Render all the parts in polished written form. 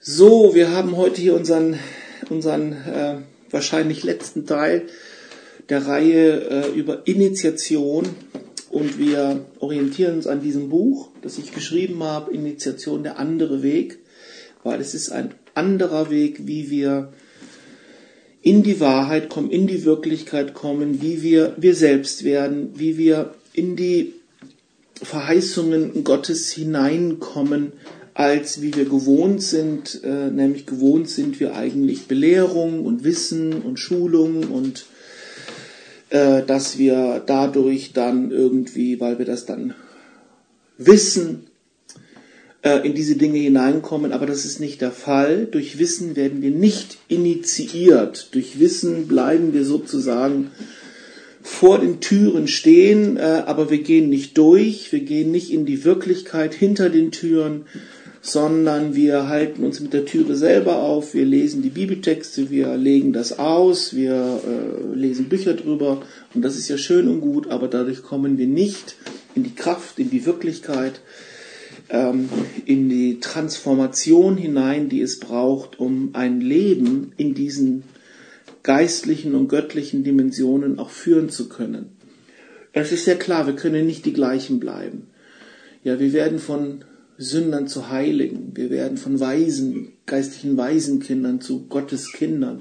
So, wir haben heute hier unseren wahrscheinlich letzten Teil der Reihe über Initiation und wir orientieren uns an diesem Buch, das ich geschrieben habe, Initiation, der andere Weg, weil es ist ein anderer Weg, wie wir in die Wahrheit kommen, in die Wirklichkeit kommen, wie wir selbst werden, wie wir in die Verheißungen Gottes hineinkommen, als wie wir gewohnt sind, nämlich gewohnt sind wir eigentlich Belehrung und Wissen und Schulung und dass wir dadurch dann irgendwie, weil wir das dann wissen, in diese Dinge hineinkommen, aber das ist nicht der Fall. Durch Wissen werden wir nicht initiiert. Durch Wissen bleiben wir sozusagen vor den Türen stehen, aber wir gehen nicht durch, wir gehen nicht in die Wirklichkeit hinter den Türen, sondern wir halten uns mit der Türe selber auf, wir lesen die Bibeltexte, wir legen das aus, wir lesen Bücher drüber und das ist ja schön und gut, aber dadurch kommen wir nicht in die Kraft, in die Wirklichkeit, in die Transformation hinein, die es braucht, um ein Leben in diesen geistlichen und göttlichen Dimensionen auch führen zu können. Es ist ja klar, wir können nicht die gleichen bleiben. Ja, wir werden von Sündern zu Heiligen, wir werden von Weisen, geistlichen Waisenkindern zu Gottes Kindern.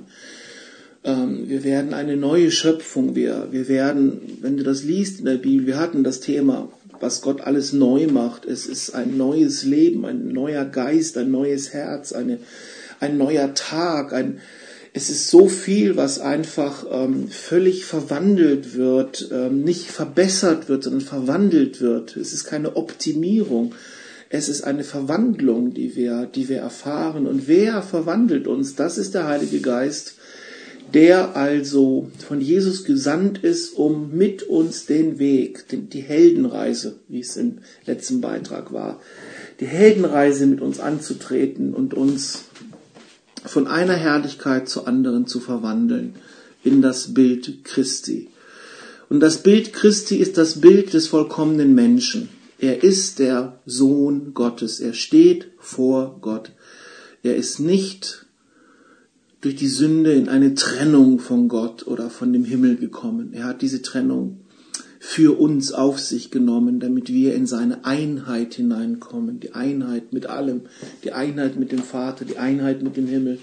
Wir werden eine neue Schöpfung, wir werden, wenn du das liest in der Bibel, wir hatten das Thema, was Gott alles neu macht. Es ist ein neues Leben, ein neuer Geist, ein neues Herz, ein neuer Tag, es ist so viel, was einfach völlig verwandelt wird, nicht verbessert wird, sondern verwandelt wird. Es ist keine Optimierung, es ist eine Verwandlung, die wir erfahren. Und wer verwandelt uns? Das ist der Heilige Geist, der also von Jesus gesandt ist, um mit uns den Weg, die Heldenreise, wie es im letzten Beitrag war, die Heldenreise mit uns anzutreten und uns von einer Herrlichkeit zur anderen zu verwandeln in das Bild Christi. Und das Bild Christi ist das Bild des vollkommenen Menschen. Er ist der Sohn Gottes. Er steht vor Gott. Er ist nicht durch die Sünde in eine Trennung von Gott oder von dem Himmel gekommen. Er hat diese Trennung für uns auf sich genommen, damit wir in seine Einheit hineinkommen. Die Einheit mit allem, die Einheit mit dem Vater, die Einheit mit dem Himmel.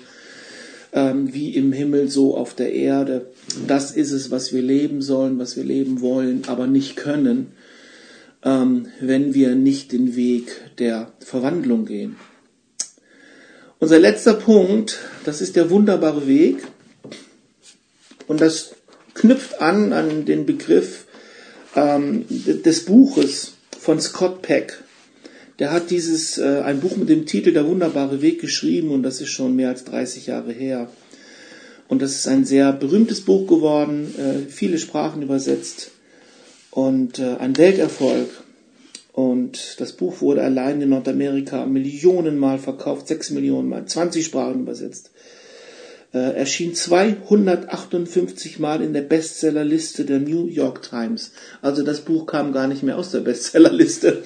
Wie im Himmel, so auf der Erde. Das ist es, was wir leben sollen, was wir leben wollen, aber nicht können, wenn wir nicht den Weg der Verwandlung gehen. Unser letzter Punkt, das ist der wunderbare Weg. Und das knüpft an den Begriff des Buches von Scott Peck. Der hat ein Buch mit dem Titel Der wunderbare Weg geschrieben und das ist schon mehr als 30 Jahre her. Und das ist ein sehr berühmtes Buch geworden, viele Sprachen übersetzt und ein Welterfolg. Und das Buch wurde allein in Nordamerika Millionenmal verkauft, 6 Millionen Mal, 20 Sprachen übersetzt. Erschien 258 Mal in der Bestsellerliste der New York Times. Also das Buch kam gar nicht mehr aus der Bestsellerliste.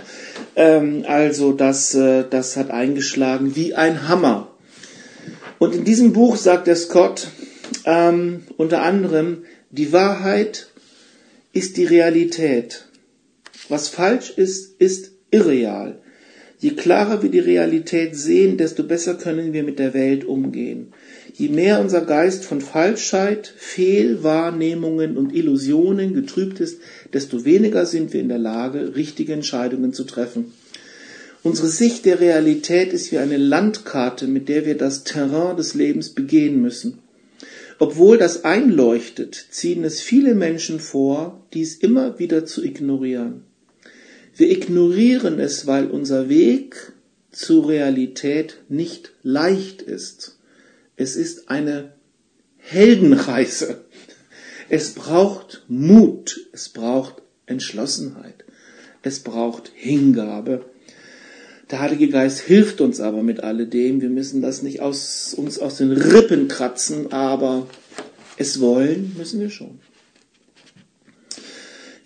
Also das hat eingeschlagen wie ein Hammer. Und in diesem Buch sagt der Scott unter anderem, die Wahrheit ist die Realität. Was falsch ist, ist irreal. Je klarer wir die Realität sehen, desto besser können wir mit der Welt umgehen. Je mehr unser Geist von Falschheit, Fehlwahrnehmungen und Illusionen getrübt ist, desto weniger sind wir in der Lage, richtige Entscheidungen zu treffen. Unsere Sicht der Realität ist wie eine Landkarte, mit der wir das Terrain des Lebens begehen müssen. Obwohl das einleuchtet, ziehen es viele Menschen vor, dies immer wieder zu ignorieren. Wir ignorieren es, weil unser Weg zur Realität nicht leicht ist. Es ist eine Heldenreise. Es braucht Mut, es braucht Entschlossenheit, es braucht Hingabe. Der Heilige Geist hilft uns aber mit alledem. Wir müssen das nicht uns aus den Rippen kratzen, aber es wollen müssen wir schon.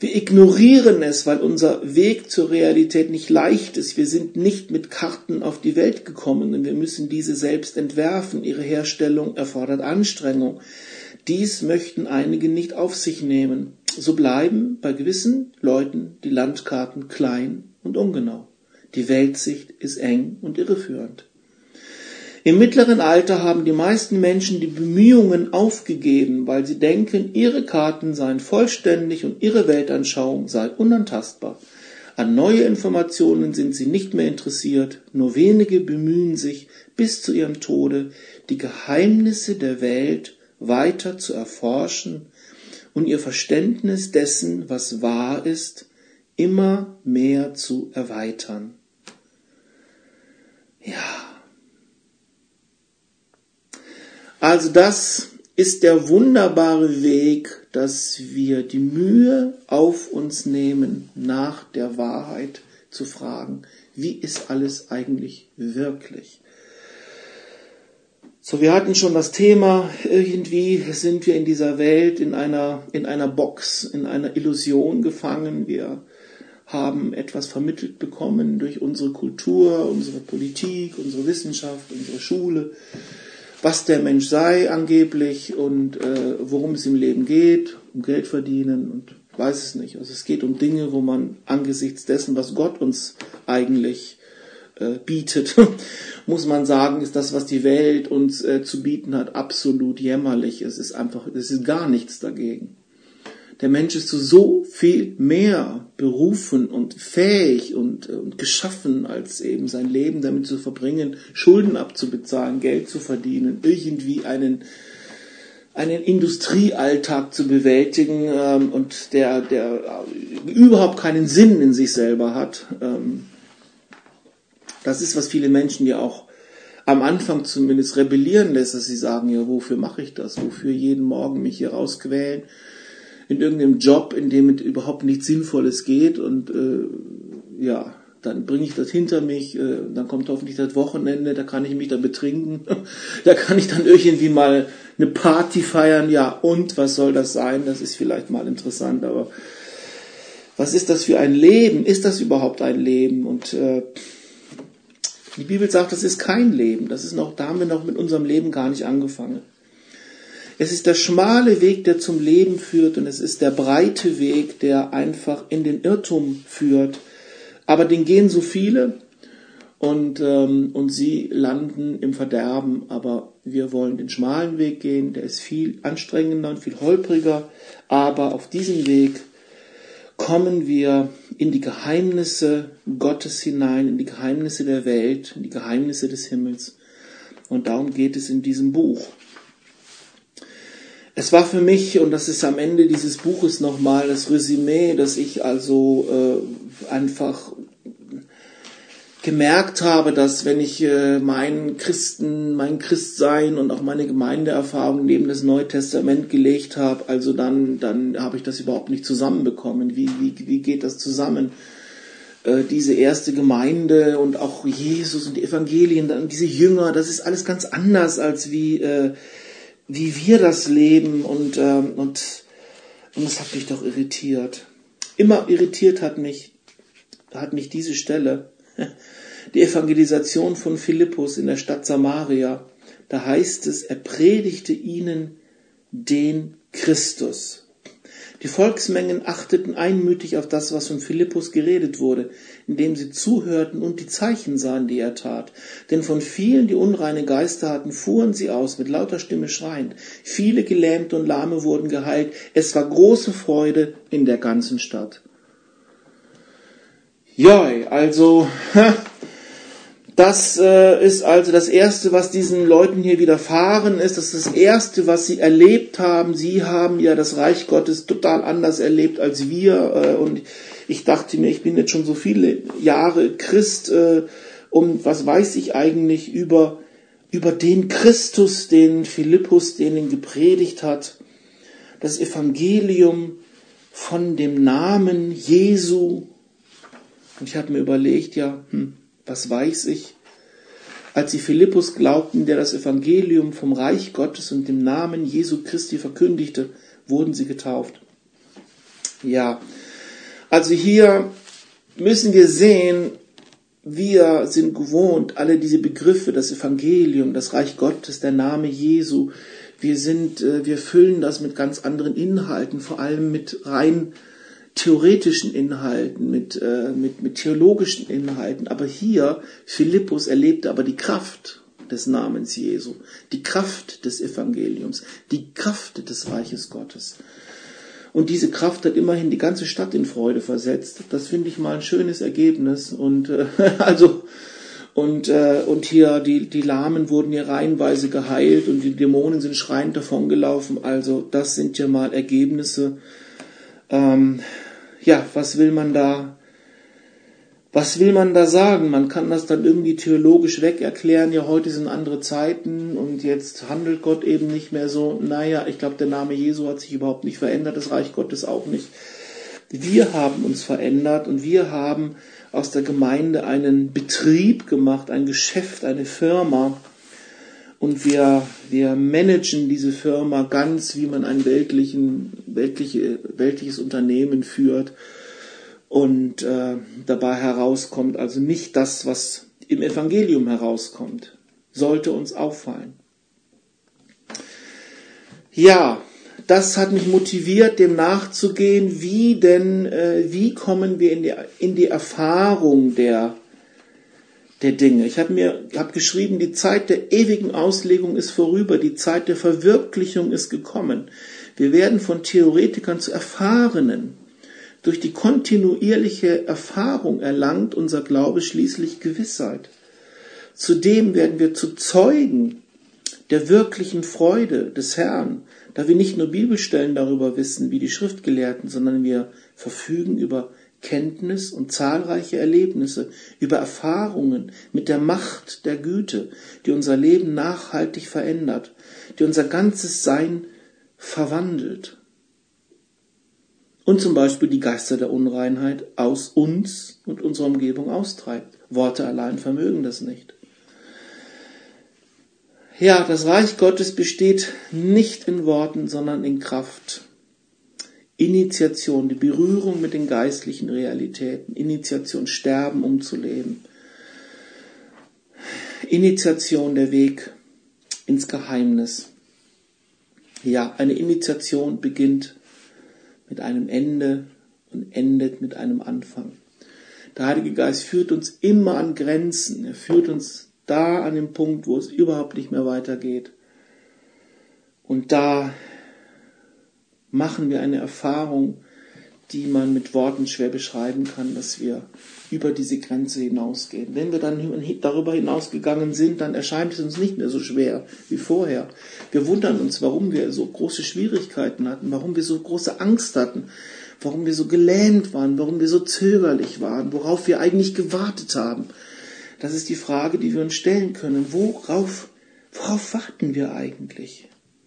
Wir ignorieren es, weil unser Weg zur Realität nicht leicht ist. Wir sind nicht mit Karten auf die Welt gekommen und wir müssen diese selbst entwerfen. Ihre Herstellung erfordert Anstrengung. Dies möchten einige nicht auf sich nehmen. So bleiben bei gewissen Leuten die Landkarten klein und ungenau. Die Weltsicht ist eng und irreführend. Im mittleren Alter haben die meisten Menschen die Bemühungen aufgegeben, weil sie denken, ihre Karten seien vollständig und ihre Weltanschauung sei unantastbar. An neue Informationen sind sie nicht mehr interessiert, nur wenige bemühen sich bis zu ihrem Tode, die Geheimnisse der Welt weiter zu erforschen und ihr Verständnis dessen, was wahr ist, immer mehr zu erweitern. Ja. Also das ist der wunderbare Weg, dass wir die Mühe auf uns nehmen, nach der Wahrheit zu fragen. Wie ist alles eigentlich wirklich? So, wir hatten schon das Thema, irgendwie sind wir in dieser Welt in einer Box, in einer Illusion gefangen. Wir haben etwas vermittelt bekommen durch unsere Kultur, unsere Politik, unsere Wissenschaft, unsere Schule, was der Mensch sei angeblich und worum es im Leben geht, um Geld verdienen und weiß es nicht. Also es geht um Dinge, wo man angesichts dessen, was Gott uns eigentlich bietet, muss man sagen, ist das, was die Welt uns zu bieten hat, absolut jämmerlich. Es ist gar nichts dagegen. Der Mensch ist zu so viel mehr berufen und fähig und geschaffen, als eben sein Leben damit zu verbringen, Schulden abzubezahlen, Geld zu verdienen, irgendwie einen Industriealltag zu bewältigen und der überhaupt keinen Sinn in sich selber hat. Das ist, was viele Menschen ja auch am Anfang zumindest rebellieren lässt, dass sie sagen, ja, wofür mache ich das? Wofür jeden Morgen mich hier rausquälen? In irgendeinem Job, in dem es überhaupt nichts Sinnvolles geht und dann bringe ich das hinter mich, dann kommt hoffentlich das Wochenende, da kann ich mich dann betrinken, da kann ich dann irgendwie mal eine Party feiern, ja, und was soll das sein? Das ist vielleicht mal interessant, aber was ist das für ein Leben? Ist das überhaupt ein Leben? Und die Bibel sagt, das ist kein Leben, da haben wir noch mit unserem Leben gar nicht angefangen. Es ist der schmale Weg, der zum Leben führt, und es ist der breite Weg, der einfach in den Irrtum führt. Aber den gehen so viele und sie landen im Verderben. Aber wir wollen den schmalen Weg gehen, der ist viel anstrengender und viel holpriger. Aber auf diesem Weg kommen wir in die Geheimnisse Gottes hinein, in die Geheimnisse der Welt, in die Geheimnisse des Himmels. Und darum geht es in diesem Buch. Es war für mich, und das ist am Ende dieses Buches nochmal das Resümee, dass ich also einfach gemerkt habe, dass wenn ich mein Christsein und auch meine Gemeindeerfahrung neben das Neue Testament gelegt habe, also dann habe ich das überhaupt nicht zusammenbekommen. Wie geht das zusammen? Diese erste Gemeinde und auch Jesus und die Evangelien, dann diese Jünger, das ist alles ganz anders als wie wir das leben und das hat mich doch irritiert. Immer irritiert hat mich diese Stelle, die Evangelisation von Philippus in der Stadt Samaria. Da heißt es, er predigte ihnen den Christus. Die Volksmengen achteten einmütig auf das, was von Philippus geredet wurde, indem sie zuhörten und die Zeichen sahen, die er tat. Denn von vielen, die unreine Geister hatten, fuhren sie aus, mit lauter Stimme schreiend. Viele Gelähmte und Lahme wurden geheilt. Es war große Freude in der ganzen Stadt. Ja, also das ist also das Erste, was diesen Leuten hier widerfahren ist. Das ist das Erste, was sie erlebt haben. Sie haben ja das Reich Gottes total anders erlebt als wir. Und ich dachte mir, ich bin jetzt schon so viele Jahre Christ. Und was weiß ich eigentlich über den Christus, den Philippus denen gepredigt hat? Das Evangelium von dem Namen Jesu. Und ich habe mir überlegt, was weiß ich? Als sie Philippus glaubten, der das Evangelium vom Reich Gottes und dem Namen Jesu Christi verkündigte, wurden sie getauft. Ja, Also hier müssen wir sehen, wir sind gewohnt, alle diese Begriffe, das Evangelium, das Reich Gottes, der Name Jesu, wir füllen das mit ganz anderen Inhalten, vor allem mit rein theoretischen Inhalten, mit theologischen Inhalten. Aber hier, Philippus erlebte aber die Kraft des Namens Jesu, die Kraft des Evangeliums, die Kraft des Reiches Gottes. Und diese Kraft hat immerhin die ganze Stadt in Freude versetzt. Das finde ich mal ein schönes Ergebnis. Und hier die Lahmen wurden hier reihenweise geheilt und die Dämonen sind schreiend davongelaufen. Also das sind ja mal Ergebnisse. Was will man da sagen? Man kann das dann irgendwie theologisch weg erklären. Ja, heute sind andere Zeiten und jetzt handelt Gott eben nicht mehr so. Naja, ich glaube, der Name Jesu hat sich überhaupt nicht verändert, das Reich Gottes auch nicht. Wir haben uns verändert und wir haben aus der Gemeinde einen Betrieb gemacht, ein Geschäft, eine Firma. Und wir managen diese Firma ganz, wie man ein weltliches Unternehmen führt. Und dabei herauskommt also nicht das, was im Evangelium herauskommt. Sollte uns auffallen. Ja, das hat mich motiviert, dem nachzugehen, wie kommen wir in die Erfahrung der Dinge. Ich habe geschrieben, die Zeit der ewigen Auslegung ist vorüber, die Zeit der Verwirklichung ist gekommen. Wir werden von Theoretikern zu Erfahrenen. Durch die kontinuierliche Erfahrung erlangt unser Glaube schließlich Gewissheit. Zudem werden wir zu Zeugen der wirklichen Freude des Herrn, da wir nicht nur Bibelstellen darüber wissen, wie die Schriftgelehrten, sondern wir verfügen über Kenntnis und zahlreiche Erlebnisse, über Erfahrungen mit der Macht der Güte, die unser Leben nachhaltig verändert, die unser ganzes Sein verwandelt. Und zum Beispiel die Geister der Unreinheit aus uns und unserer Umgebung austreibt. Worte allein vermögen das nicht. Ja, das Reich Gottes besteht nicht in Worten, sondern in Kraft. Initiation, die Berührung mit den geistlichen Realitäten. Initiation, Sterben, um zu leben. Initiation, der Weg ins Geheimnis. Ja, eine Initiation beginnt mit einem Ende und endet mit einem Anfang. Der Heilige Geist führt uns immer an Grenzen. Er führt uns da an den Punkt, wo es überhaupt nicht mehr weitergeht. Und da machen wir eine Erfahrung, die man mit Worten schwer beschreiben kann, dass wir über diese Grenze hinausgehen. Wenn wir dann darüber hinausgegangen sind, dann erscheint es uns nicht mehr so schwer wie vorher. Wir wundern uns, warum wir so große Schwierigkeiten hatten, warum wir so große Angst hatten, warum wir so gelähmt waren, warum wir so zögerlich waren, worauf wir eigentlich gewartet haben. Das ist die Frage, die wir uns stellen können. Worauf warten wir eigentlich?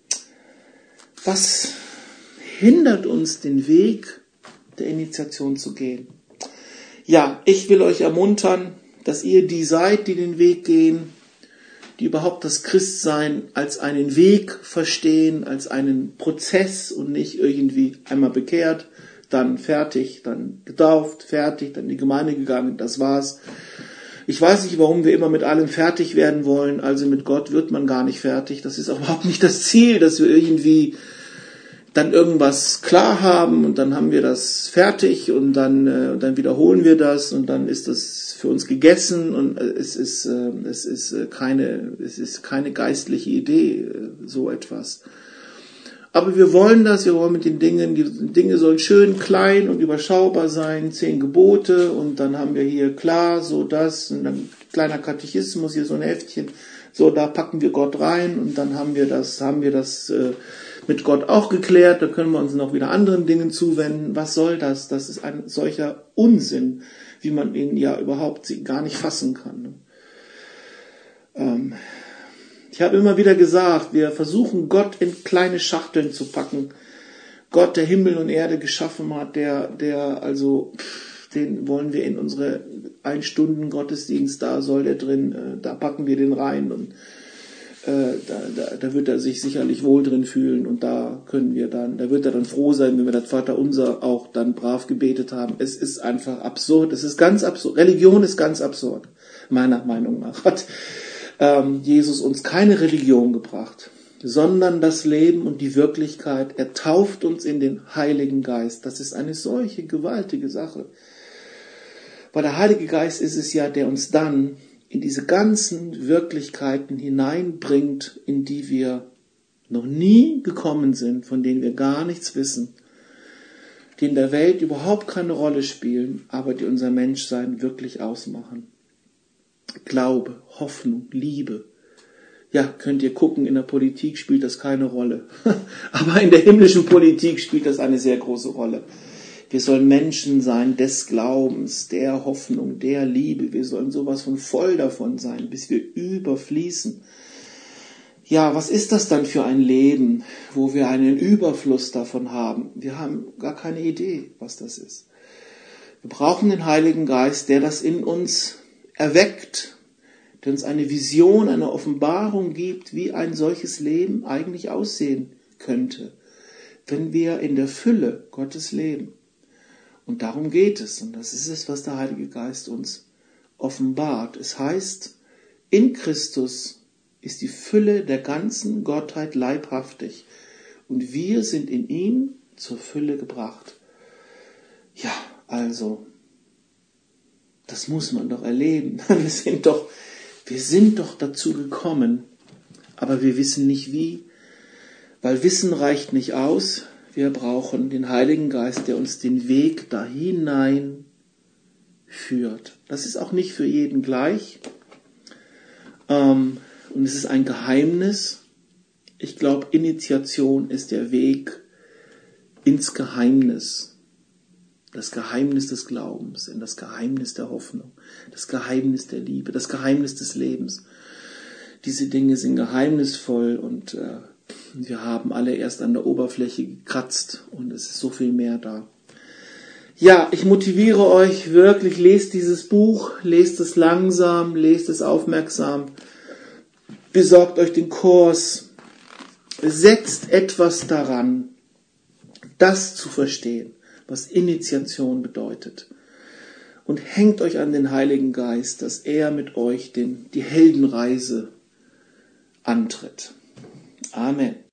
Was hindert uns, den Weg der Initiation zu gehen? Ja, ich will euch ermuntern, dass ihr die seid, die den Weg gehen, die überhaupt das Christsein als einen Weg verstehen, als einen Prozess und nicht irgendwie einmal bekehrt, dann fertig, dann getauft, fertig, dann in die Gemeinde gegangen, das war's. Ich weiß nicht, warum wir immer mit allem fertig werden wollen, also mit Gott wird man gar nicht fertig. Das ist auch überhaupt nicht das Ziel, dass wir irgendwie dann irgendwas klar haben und dann haben wir das fertig und dann wiederholen wir das und dann ist das für uns gegessen und es ist keine geistliche Idee, so etwas. Aber wir wollen mit den Dingen, die Dinge sollen schön klein und überschaubar sein, 10 Gebote und dann haben wir hier klar, so das und dann kleiner Katechismus, hier so ein Heftchen, so da packen wir Gott rein und dann haben wir das mit Gott auch geklärt, da können wir uns noch wieder anderen Dingen zuwenden. Was soll das? Das ist ein solcher Unsinn, wie man ihn ja überhaupt gar nicht fassen kann. Ich habe immer wieder gesagt, wir versuchen Gott in kleine Schachteln zu packen. Gott, der Himmel und Erde geschaffen hat, den wollen wir in unsere 1 Stunden Gottesdienst, da soll der drin, da packen wir den rein und da wird er sich sicherlich wohl drin fühlen und da wird er dann froh sein, wenn wir das Vaterunser auch dann brav gebetet haben. Es ist einfach absurd, es ist ganz absurd. Religion ist ganz absurd, meiner Meinung nach. Hat Jesus uns keine Religion gebracht, sondern das Leben und die Wirklichkeit. Er tauft uns in den Heiligen Geist. Das ist eine solche gewaltige Sache. Weil der Heilige Geist ist es ja, der uns dann in diese ganzen Wirklichkeiten hineinbringt, in die wir noch nie gekommen sind, von denen wir gar nichts wissen, die in der Welt überhaupt keine Rolle spielen, aber die unser Menschsein wirklich ausmachen. Glaube, Hoffnung, Liebe. Ja, könnt ihr gucken, in der Politik spielt das keine Rolle. Aber in der himmlischen Politik spielt das eine sehr große Rolle. Wir sollen Menschen sein des Glaubens, der Hoffnung, der Liebe. Wir sollen sowas von voll davon sein, bis wir überfließen. Ja, was ist das dann für ein Leben, wo wir einen Überfluss davon haben? Wir haben gar keine Idee, was das ist. Wir brauchen den Heiligen Geist, der das in uns erweckt, der uns eine Vision, eine Offenbarung gibt, wie ein solches Leben eigentlich aussehen könnte, wenn wir in der Fülle Gottes leben. Und darum geht es. Und das ist es, was der Heilige Geist uns offenbart. Es heißt, in Christus ist die Fülle der ganzen Gottheit leibhaftig. Und wir sind in ihm zur Fülle gebracht. Ja, also, das muss man doch erleben. Wir sind doch dazu gekommen, aber wir wissen nicht wie, weil Wissen reicht nicht aus. Wir brauchen den Heiligen Geist, der uns den Weg da hinein führt. Das ist auch nicht für jeden gleich. Und es ist ein Geheimnis. Ich glaube, Initiation ist der Weg ins Geheimnis. Das Geheimnis des Glaubens, in das Geheimnis der Hoffnung, das Geheimnis der Liebe, das Geheimnis des Lebens. Diese Dinge sind geheimnisvoll und wir haben alle erst an der Oberfläche gekratzt und es ist so viel mehr da. Ja, ich motiviere euch wirklich, lest dieses Buch, lest es langsam, lest es aufmerksam, besorgt euch den Kurs, setzt etwas daran, das zu verstehen, was Initiation bedeutet. Und hängt euch an den Heiligen Geist, dass er mit euch die Heldenreise antritt. Amen.